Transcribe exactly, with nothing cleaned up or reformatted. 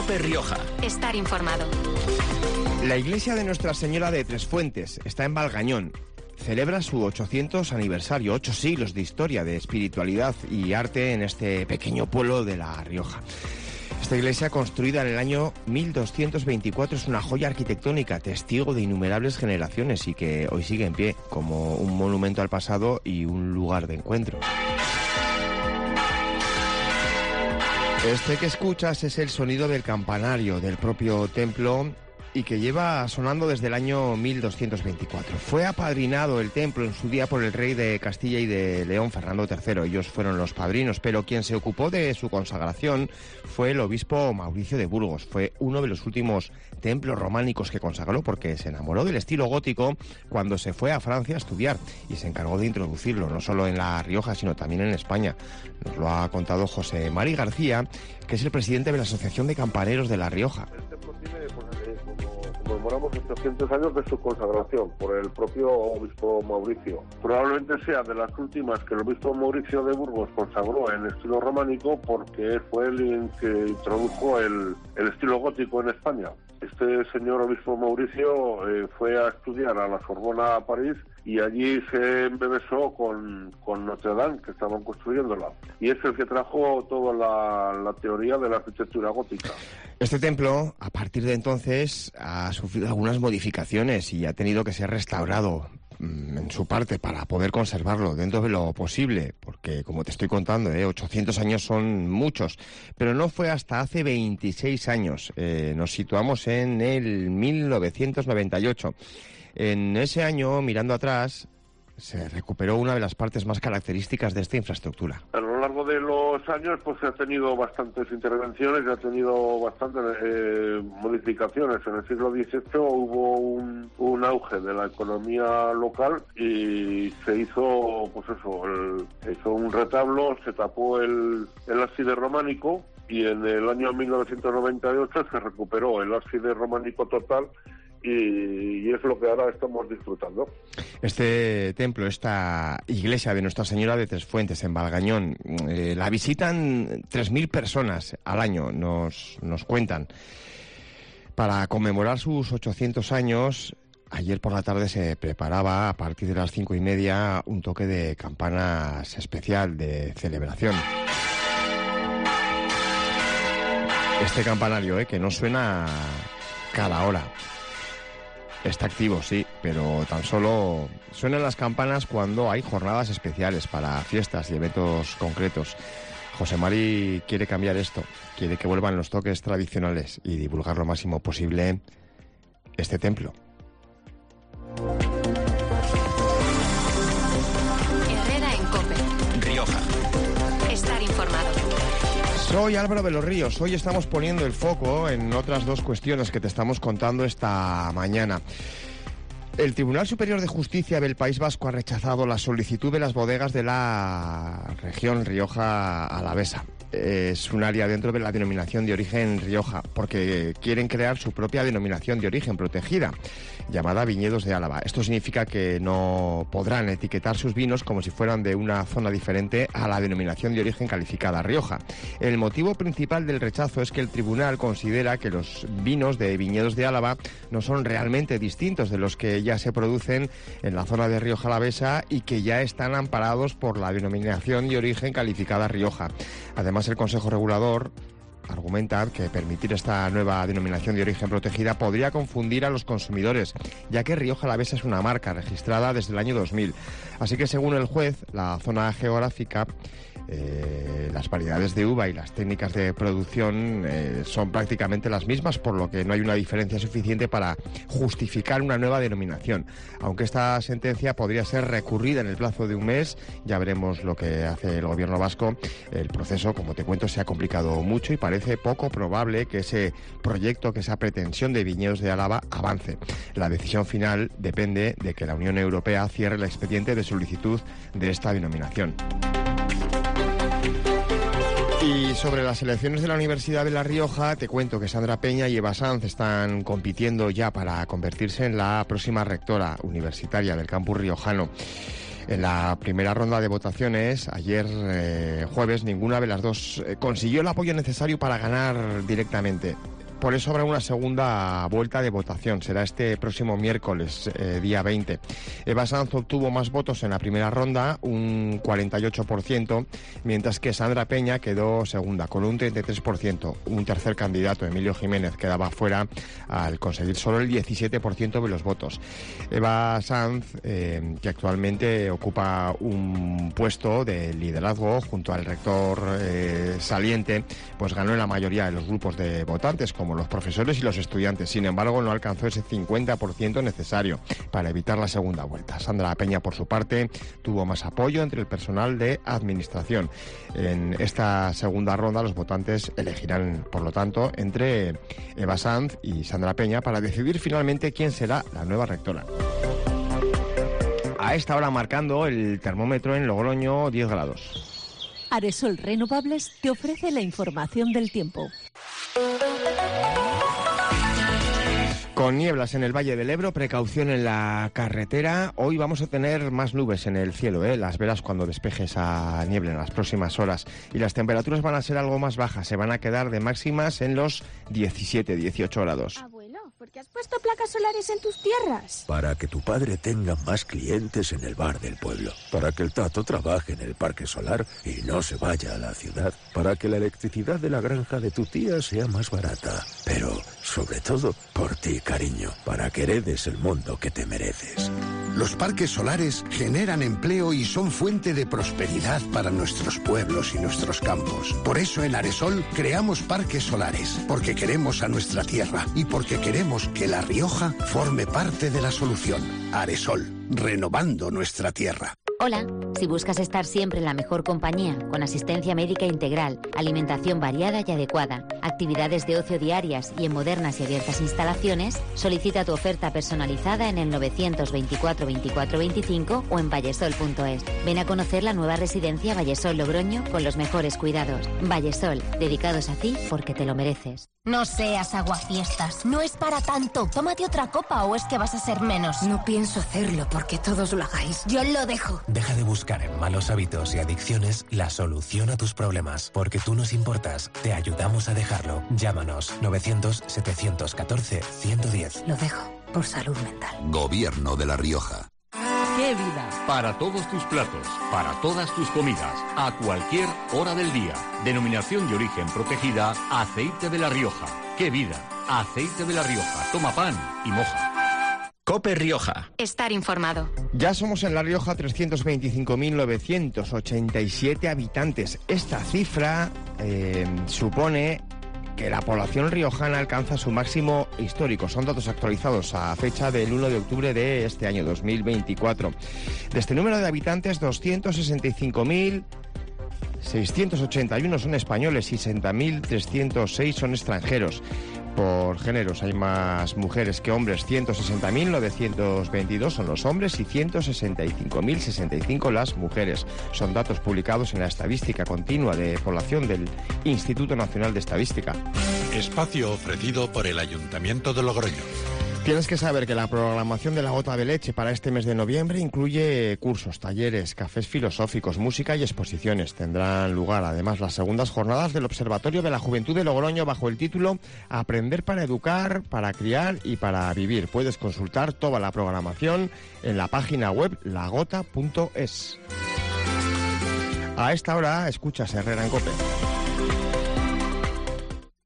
COPE Rioja. Estar informado. La iglesia de Nuestra Señora de Tresfuentes está en Valgañón. Celebra su ochocientos aniversario, ocho siglos de historia, de espiritualidad y arte en este pequeño pueblo de La Rioja. Esta iglesia, construida en el año mil doscientos veinticuatro, es una joya arquitectónica, testigo de innumerables generaciones y que hoy sigue en pie como un monumento al pasado y un lugar de encuentro. Este que escuchas es el sonido del campanario del propio templo y que lleva sonando desde el año mil doscientos veinticuatro. Fue apadrinado el templo en su día por el rey de Castilla y de León, Fernando tercero. Ellos fueron los padrinos, pero quien se ocupó de su consagración fue el obispo Mauricio de Burgos. Fue uno de los últimos templos románicos que consagró porque se enamoró del estilo gótico cuando se fue a Francia a estudiar y se encargó de introducirlo, no solo en La Rioja, sino también en España. Nos lo ha contado José Mari García, que es el presidente de la Asociación de Campaneros de La Rioja. Conmemoramos ochocientos años de su consagración por el propio obispo Mauricio. Probablemente sea de las últimas que el obispo Mauricio de Burgos consagró en estilo románico porque fue el que introdujo el, el estilo gótico en España. Este señor obispo Mauricio eh, fue a estudiar a la Sorbona a París y allí se embebesó con, con Notre Dame, que estaban construyéndola. Y es el que trajo toda la, la teoría de la arquitectura gótica. Este templo, a partir de entonces, ha sufrido algunas modificaciones y ha tenido que ser restaurado mmm, en su parte para poder conservarlo dentro de lo posible, porque, como te estoy contando, eh, ochocientos años son muchos, pero no fue hasta hace veintiséis años. Eh, nos situamos en el mil novecientos noventa y ocho. En ese año, mirando atrás, se recuperó una de las partes más características de esta infraestructura. A lo largo de los años pues se ha tenido bastantes intervenciones, se ha tenido bastantes eh, modificaciones. En el siglo dieciocho hubo un, un auge de la economía local y se hizo, pues eso, el, se hizo un retablo, se tapó el, el ábside románico y en el año mil novecientos noventa y ocho se recuperó el ábside románico total. Y, y es lo que ahora estamos disfrutando. Este templo, esta iglesia de Nuestra Señora de Tresfuentes en Valgañón, eh, la visitan tres mil personas al año, nos, nos cuentan. Para conmemorar sus ochocientos años, ayer por la tarde se preparaba, a partir de las cinco y media, un toque de campanas especial de celebración. Este campanario, eh, que no suena cada hora. Está activo, sí, pero tan solo suenan las campanas cuando hay jornadas especiales para fiestas y eventos concretos. José Mari quiere cambiar esto, quiere que vuelvan los toques tradicionales y divulgar lo máximo posible este templo. Herrera en COPE. Rioja. Estar informado. Soy Álvaro de los Ríos. Hoy estamos poniendo el foco en otras dos cuestiones que te estamos contando esta mañana. El Tribunal Superior de Justicia del País Vasco ha rechazado la solicitud de las bodegas de la región Rioja Alavesa. Es un área dentro de la denominación de origen Rioja, porque quieren crear su propia denominación de origen protegida, llamada Viñedos de Álava. Esto significa que no podrán etiquetar sus vinos como si fueran de una zona diferente a la denominación de origen calificada Rioja. El motivo principal del rechazo es que el tribunal considera que los vinos de Viñedos de Álava no son realmente distintos de los que ya se producen en la zona de Rioja Alavesa y que ya están amparados por la denominación de origen calificada Rioja. Además, el Consejo Regulador argumenta que permitir esta nueva denominación de origen protegida podría confundir a los consumidores, ya que Rioja Alavesa es una marca registrada desde el año dos mil. Así que, según el juez, la zona geográfica, eh, las variedades de uva y las técnicas de producción eh, son prácticamente las mismas, por lo que no hay una diferencia suficiente para justificar una nueva denominación. Aunque esta sentencia podría ser recurrida en el plazo de un mes, ya veremos lo que hace el gobierno vasco. El proceso, como te cuento, se ha complicado mucho y parece poco probable que ese proyecto, que esa pretensión de Viñedos de Álava avance. La decisión final depende de que la Unión Europea cierre el expediente de solicitud de esta denominación. Y sobre las elecciones de la Universidad de La Rioja, te cuento que Sandra Peña y Eva Sanz están compitiendo ya para convertirse en la próxima rectora universitaria del campus riojano. En la primera ronda de votaciones, ayer eh, jueves, ninguna de las dos eh, consiguió el apoyo necesario para ganar directamente. Por eso habrá una segunda vuelta de votación. Será este próximo miércoles, eh, día veinte. Eva Sanz obtuvo más votos en la primera ronda, un cuarenta y ocho por ciento, mientras que Sandra Peña quedó segunda, con un treinta y tres por ciento. Un tercer candidato, Emilio Jiménez, quedaba fuera al conseguir solo el diecisiete por ciento de los votos. Eva Sanz, eh, que actualmente ocupa un puesto de liderazgo junto al rector eh, saliente, pues ganó en la mayoría de los grupos de votantes, como los profesores y los estudiantes. Sin embargo, no alcanzó ese cincuenta por ciento necesario para evitar la segunda vuelta. Sandra Peña, por su parte, tuvo más apoyo entre el personal de administración. En esta segunda ronda, los votantes elegirán, por lo tanto, entre Eva Sanz y Sandra Peña para decidir finalmente quién será la nueva rectora. A esta hora marcando el termómetro en Logroño diez grados. Aresol Renovables te ofrece la información del tiempo. Con nieblas en el Valle del Ebro, precaución en la carretera. Hoy vamos a tener más nubes en el cielo, ¿eh? Las verás cuando despeje esa niebla en las próximas horas. Y las temperaturas van a ser algo más bajas, se van a quedar de máximas en los diecisiete, dieciocho grados. Abuelo, ¿por qué has puesto placas solares en tus tierras? Para que tu padre tenga más clientes en el bar del pueblo. Para que el Tato trabaje en el parque solar y no se vaya a la ciudad. Para que la electricidad de la granja de tu tía sea más barata. Pero, sobre todo, por ti, cariño. Para que heredes el mundo que te mereces. Los parques solares generan empleo y son fuente de prosperidad para nuestros pueblos y nuestros campos. Por eso en Aresol creamos parques solares, porque queremos a nuestra tierra y porque queremos que La Rioja forme parte de la solución. Aresol, renovando nuestra tierra. Hola, si buscas estar siempre en la mejor compañía, con asistencia médica integral, alimentación variada y adecuada, actividades de ocio diarias y en modernas y abiertas instalaciones, solicita tu oferta personalizada en el novecientos veinticuatro veinticuatro veinticinco o en vallesol punto es. Ven a conocer la nueva residencia Vallesol Logroño con los mejores cuidados. Vallesol, dedicados a ti porque te lo mereces. No seas aguafiestas, no es para tanto. Tómate otra copa o es que vas a ser menos. No pienso hacerlo porque todos lo hagáis. Yo lo dejo. Deja de buscar en malos hábitos y adicciones la solución a tus problemas. Porque tú nos importas, te ayudamos a dejarlo. Llámanos novecientos setecientos catorce ciento diez. Lo dejo por salud mental. Gobierno de La Rioja. ¡Qué vida! Para todos tus platos, para todas tus comidas, a cualquier hora del día. Denominación de origen protegida, Aceite de La Rioja. ¡Qué vida! Aceite de La Rioja. Toma pan y moja. COPE Rioja. Estar informado. Ya somos en La Rioja trescientos veinticinco mil novecientos ochenta y siete habitantes. Esta cifra eh, supone que la población riojana alcanza su máximo histórico. Son datos actualizados a fecha del uno de octubre de este año dos mil veinticuatro. De este número de habitantes, doscientos sesenta y cinco mil seiscientos ochenta y uno son españoles y sesenta mil trescientos seis son extranjeros. Por géneros hay más mujeres que hombres, ciento sesenta mil novecientos veintidós son los hombres y ciento sesenta y cinco mil sesenta y cinco las mujeres. Son datos publicados en la estadística continua de población del Instituto Nacional de Estadística. Espacio ofrecido por el Ayuntamiento de Logroño. Tienes que saber que la programación de La Gota de Leche para este mes de noviembre incluye cursos, talleres, cafés filosóficos, música y exposiciones. Tendrán lugar además las segundas jornadas del Observatorio de la Juventud de Logroño bajo el título Aprender para educar, para criar y para vivir. Puedes consultar toda la programación en la página web lagota punto es. A esta hora escuchas Herrera en COPE.